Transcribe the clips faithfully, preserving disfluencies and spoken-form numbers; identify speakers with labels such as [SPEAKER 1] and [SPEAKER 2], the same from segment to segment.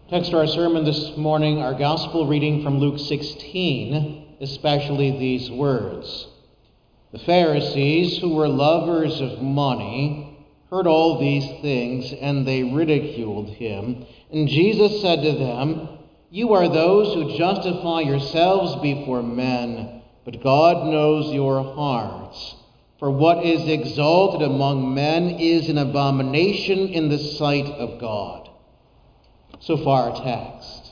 [SPEAKER 1] Text for our sermon this morning, our gospel reading from Luke sixteen, especially these words. The Pharisees, who were lovers of money, heard all these things, and they ridiculed him. And Jesus said to them, "You are those who justify yourselves before men, but God knows your hearts. For what is exalted among men is an abomination in the sight of God." So far, our text.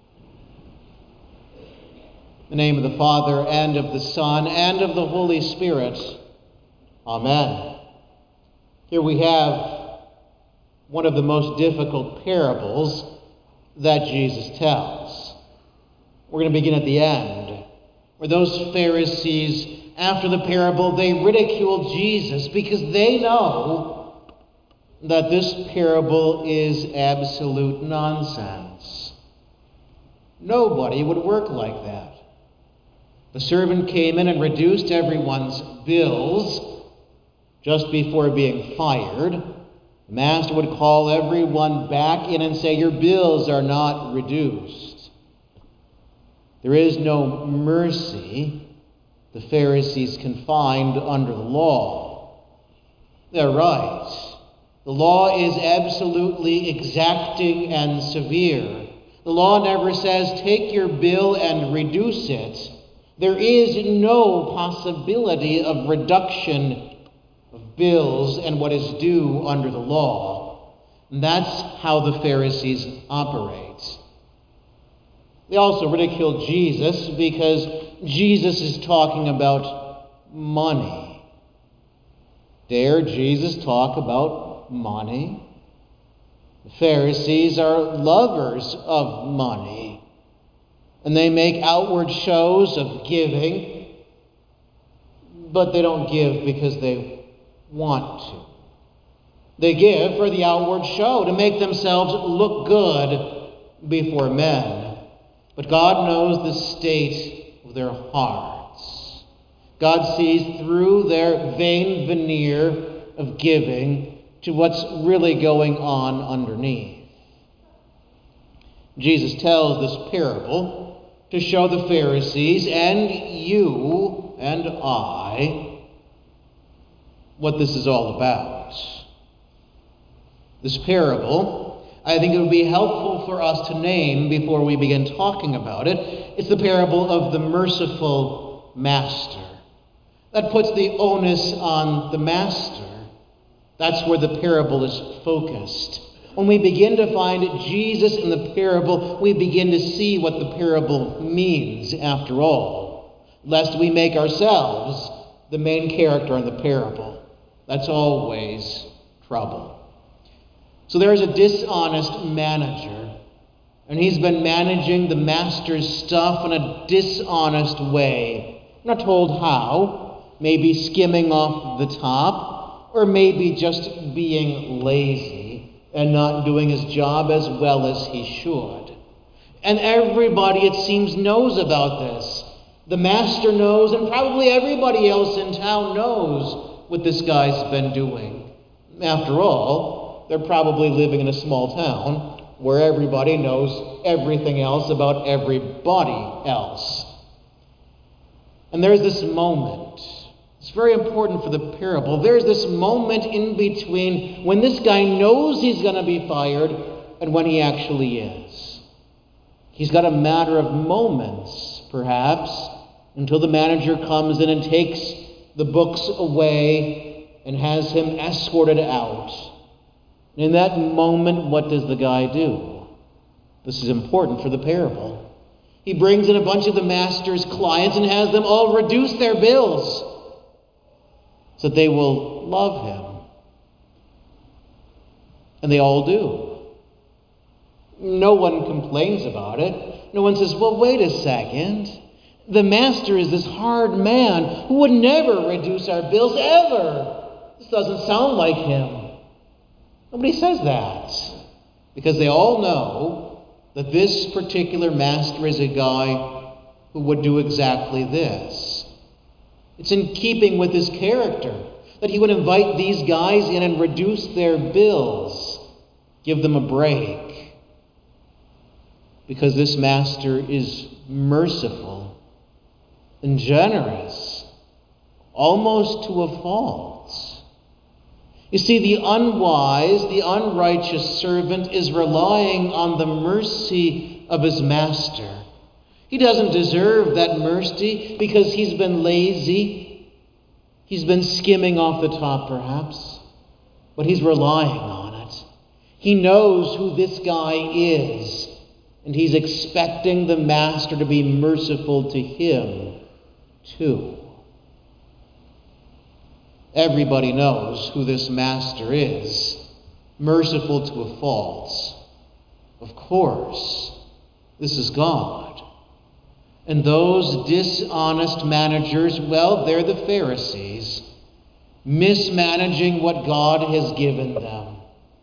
[SPEAKER 1] In the name of the Father, and of the Son, and of the Holy Spirit. Amen. Here we have one of the most difficult parables that Jesus tells. We're going to begin at the end, where those Pharisees, after the parable, they ridicule Jesus because they know that this parable is absolute nonsense. Nobody would work like that. The servant came in and reduced everyone's bills just before being fired. The master would call everyone back in and say, "Your bills are not reduced." There is no mercy the Pharisees can find under the law. They're right. The law is absolutely exacting and severe. The law never says, take your bill and reduce it. There is no possibility of reduction of bills and what is due under the law. And that's how the Pharisees operate. They also ridicule Jesus because Jesus is talking about money. Dare Jesus talk about money? The Pharisees are lovers of money, and they make outward shows of giving, but they don't give because they want to. They give for the outward show, to make themselves look good before men. But God knows the state of their hearts. God sees through their vain veneer of giving to what's really going on underneath. Jesus tells this parable to show the Pharisees and you and I what this is all about. This parable, I think it would be helpful for us to name before we begin talking about it. It's the parable of the merciful master. That puts the onus on the master. That's where the parable is focused. When we begin to find Jesus in the parable, we begin to see what the parable means after all, lest we make ourselves the main character in the parable. That's always trouble. So there is a dishonest manager, and he's been managing the master's stuff in a dishonest way. I'm not told how, maybe skimming off the top, or maybe just being lazy and not doing his job as well as he should. And everybody, it seems, knows about this. The master knows, and probably everybody else in town knows what this guy's been doing. After all, they're probably living in a small town where everybody knows everything else about everybody else. And there's this moment. It's very important for the parable. There's this moment in between when this guy knows he's going to be fired and when he actually is. He's got a matter of moments, perhaps, until the manager comes in and takes the books away and has him escorted out. And in that moment, what does the guy do? This is important for the parable. He brings in a bunch of the master's clients and has them all reduce their bills, so that they will love him. And they all do. No one complains about it. No one says, well, wait a second. The master is this hard man who would never reduce our bills, ever. This doesn't sound like him. Nobody says that. Because they all know that this particular master is a guy who would do exactly this. It's in keeping with his character that he would invite these guys in and reduce their bills, give them a break. because this master is merciful and generous, almost to a fault. You see, the unwise, the unrighteous servant is relying on the mercy of his master. He doesn't deserve that mercy because he's been lazy. He's been skimming off the top, perhaps, but he's relying on it. He knows who this guy is, and he's expecting the master to be merciful to him, too. Everybody knows who this master is, merciful to a fault. Of course, this is God. And those dishonest managers, well, they're the Pharisees, mismanaging what God has given them,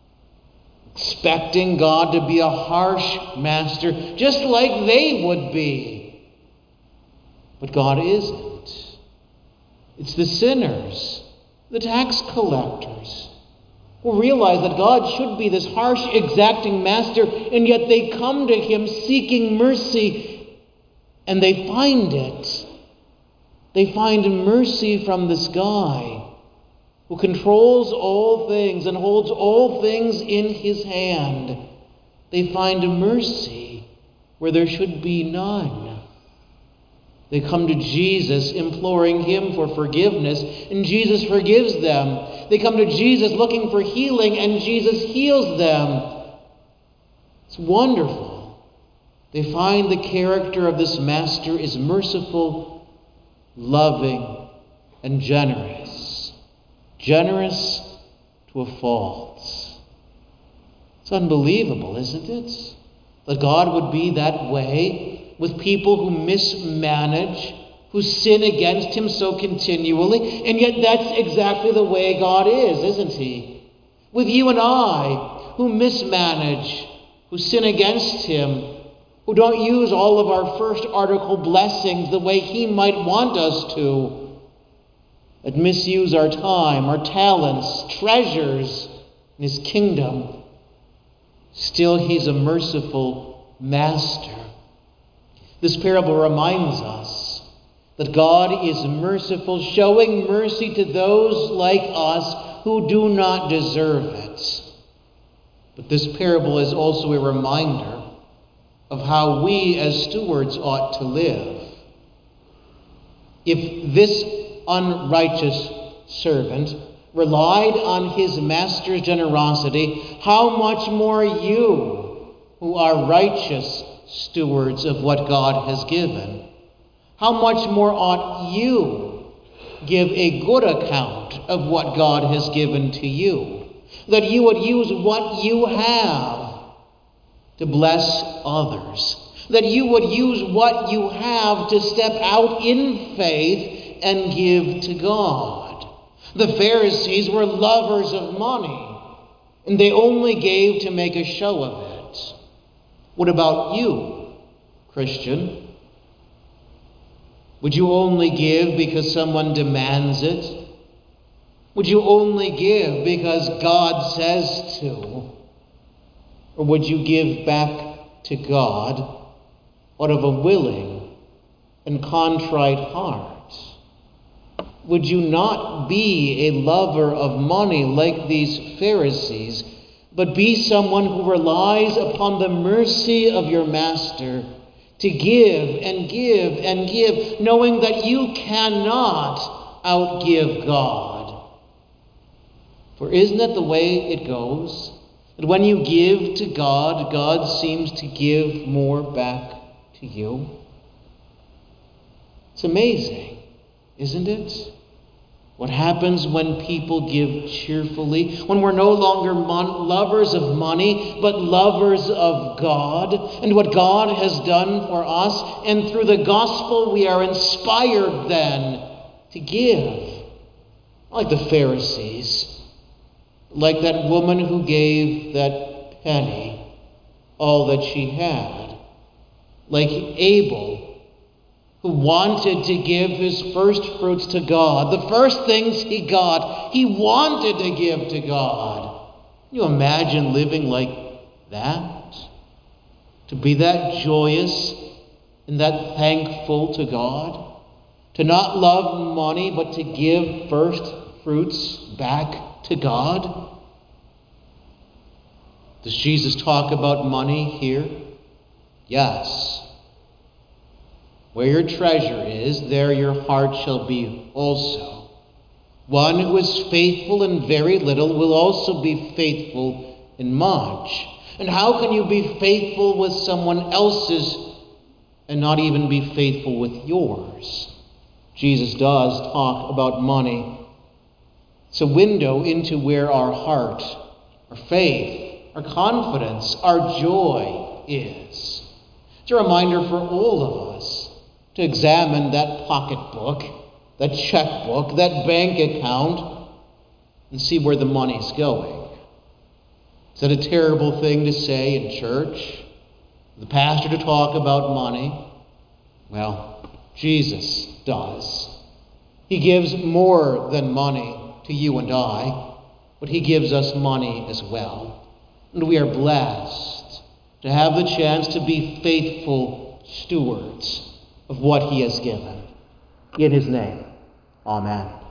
[SPEAKER 1] expecting God to be a harsh master, just like they would be. But God isn't. It's the sinners, the tax collectors, who realize that God should be this harsh, exacting master, and yet they come to him seeking mercy, and they find it. They find mercy from this guy who controls all things and holds all things in his hand. They find mercy where there should be none. They come to Jesus imploring him for forgiveness, and Jesus forgives them. They come to Jesus looking for healing, and Jesus heals them. It's wonderful. They find the character of this master is merciful, loving, and generous. Generous to a fault. It's unbelievable, isn't it? That God would be that way with people who mismanage, who sin against him so continually, and yet that's exactly the way God is, isn't he? With you and I, who mismanage, who sin against him, who don't use all of our first article blessings the way he might want us to, that misuse our time, our talents, treasures in his kingdom, still he's a merciful master. This parable reminds us that God is merciful, showing mercy to those like us who do not deserve it. But this parable is also a reminder of how we as stewards ought to live. If this unrighteous servant relied on his master's generosity, how much more you, who are righteous stewards of what God has given, how much more ought you give a good account of what God has given to you, that you would use what you have to bless others, that you would use what you have to step out in faith and give to God. The Pharisees were lovers of money, and they only gave to make a show of it. What about you, Christian? Would you only give because someone demands it? Would you only give because God says to? Or would you give back to God out of a willing and contrite heart? Would you not be a lover of money like these Pharisees, but be someone who relies upon the mercy of your master to give and give and give, knowing that you cannot outgive God? For isn't that the way it goes? That when you give to God, God seems to give more back to you? It's amazing, isn't it? What happens when people give cheerfully, when we're no longer mon- lovers of money, but lovers of God, and what God has done for us, and through the gospel we are inspired then to give. Like the Pharisees, like that woman who gave that penny all that she had, like Abel, who wanted to give his first fruits to God. The first things he got, he wanted to give to God. Can you imagine living like that? to be that joyous and that thankful to God, to not love money, but to give first fruits back to God? Does Jesus talk about money here? Yes. Where your treasure is, there your heart shall be also. One who is faithful in very little will also be faithful in much. And how can you be faithful with someone else's and not even be faithful with yours? Jesus does talk about money. It's a window into where our heart, our faith, our confidence, our joy is. It's a reminder for all of us to examine that pocketbook, that checkbook, that bank account, and see where the money's going. Is that a terrible thing to say in church? The pastor to talk about money? Well, Jesus does. He gives more than money to you and I, but he gives us money as well. And we are blessed to have the chance to be faithful stewards of what he has given. In his name, amen.